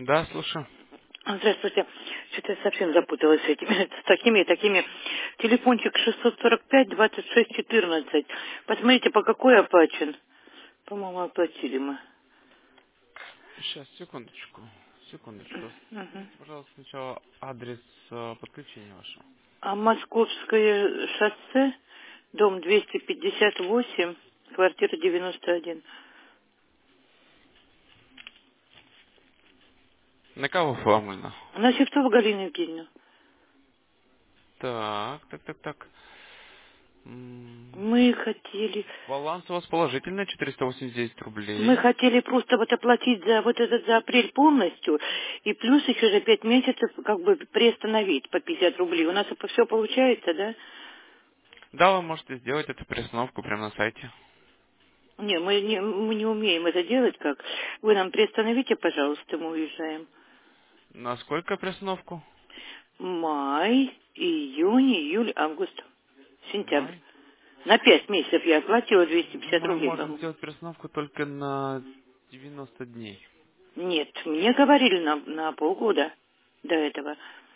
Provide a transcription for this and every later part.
Да, слушаю. Здравствуйте. Что-то я совсем запуталась с этими, с такими и такими. Телефончик 645-26-14. Посмотрите, по какой оплачен. По-моему, оплатили мы. Сейчас, секундочку. Секундочку. Мгм. Скажите, пожалуйста, сначала адрес подключения вашего. А Московское шоссе, дом 258, квартира 91. На кого оформлено? На Шевцова Галина Евгеньевна. Так. Мы хотели... Баланс у вас положительный, 489 Мы рублей. хотели просто вот оплатить за вот этот за апрель полностью, и плюс еще за 5 месяцев как бы приостановить по 50 рублей. У нас это все получается, да? Да, вы можете сделать эту перестановку прямо на сайте. Не, мы не умеем это делать как. Вы нам приостановите, пожалуйста, мы уезжаем. На сколько перестановку? Май, июнь, июль, август, сентябрь. Май. На 5 месяцев я оплатила 250 Мы рублей, можем по-моему. сделать перестановку только на 90 дней. Нет, мне говорили на полгода до этого.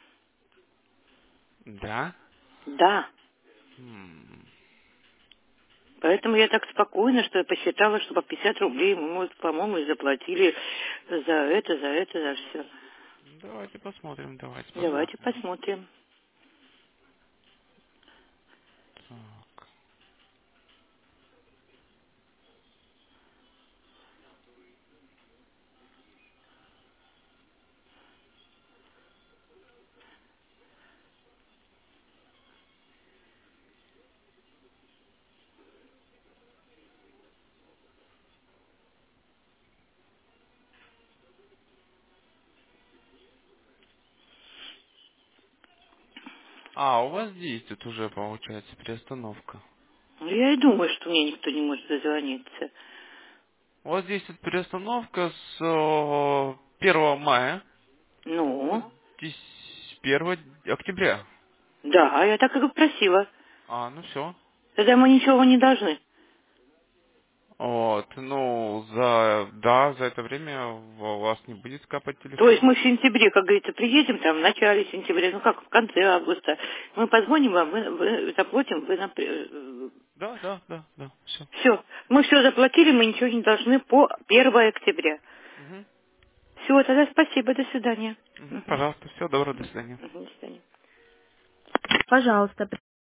Да? Да. М, Поэтому я так спокойно, что я посчитала, что по 50 рублей мы, вот, по-моему, и заплатили за все. Давайте посмотрим, Давайте посмотрим. Так. У вас действует уже, получается, перестановка. Ну, я и думаю, что мне никто не может дозвониться. У вас действует перестановка с 1 мая по Ну, 1 октября. да, я так и просила. Ну все. Тогда мы ничего не должны. Вот, за это время у вас не будет скапать То есть телефон. мы в сентябре, как говорится, приедем там в начале сентября, ну как, в конце августа. Мы позвоним вам, вы заплатим, вы нам... Да, все. Все, мы все заплатили, мы ничего не должны по 1 октября. Угу. Все, тогда спасибо, до свидания. Мгм. Пожалуйста, все, доброго, до свидания. Мгм, до свидания. Пожалуйста,